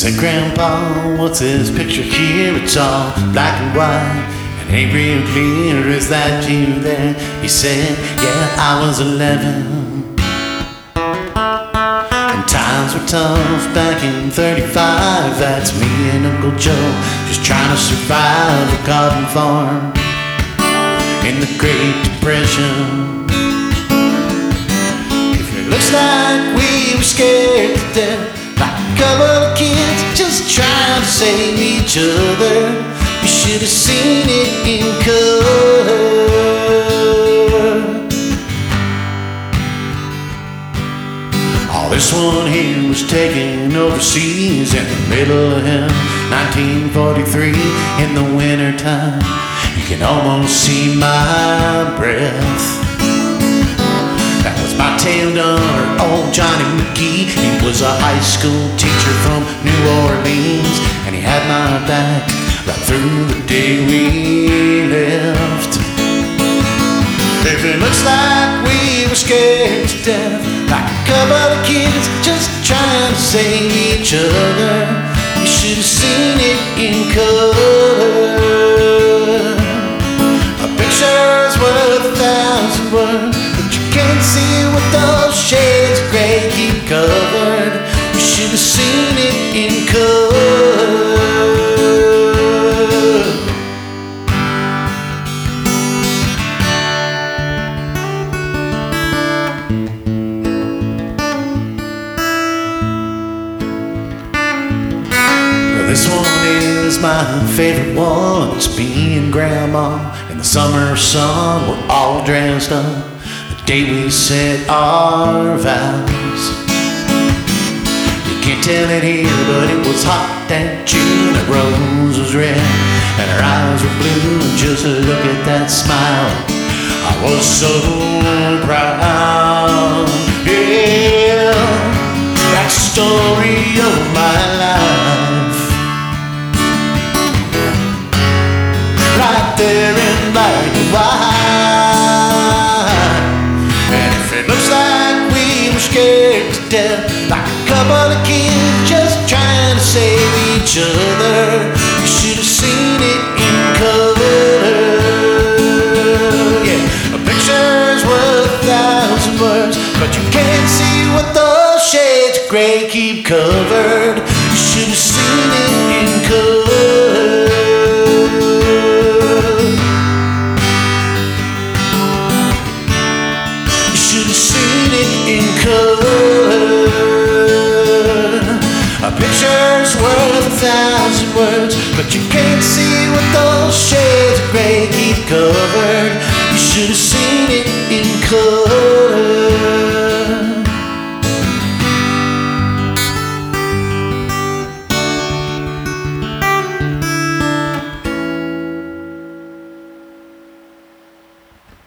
said, Grandpa, what's this picture here? It's all black and white and ain't real clear. Is that you there? He said, yeah, I was 11. And times were tough back in 35. That's me and Uncle Joe just trying to survive a cotton farm in the Great Depression. If it looks like we were scared to death, like a couple of kids just trying to save each other, you should have seen it in color. Oh, this one here was taken overseas in the middle of hell, 1943 in the winter time. You can almost see my breath. That was my tail gunner, old Johnny McGee. He was a high school teacher from New Orleans, and he had my back right through the day we left. If it looks like we were scared to death, like a couple of kids just trying to save each other, you should have seen it in color. A picture's worth 1,000 words, but you can't see what those shades of gray keep covered. You should have seen it in color. This one is my favorite one. It's me and Grandma in the summer sun. We're all dressed up the day we said our vows. You can't tell it here, but it was hot that June. The rose was red and her eyes were blue. And just look at that smile, I was so proud. Yeah, that's the story of my life, right there in black and white. And if it looks like we were scared to death, like a couple of kids just trying to save each other, you should have seen it in color. Yeah, a picture's worth 1,000 words, but you can't see what those shades of gray keep covered. You should have seen it in color. In color. A picture's worth 1,000 words, but you can't see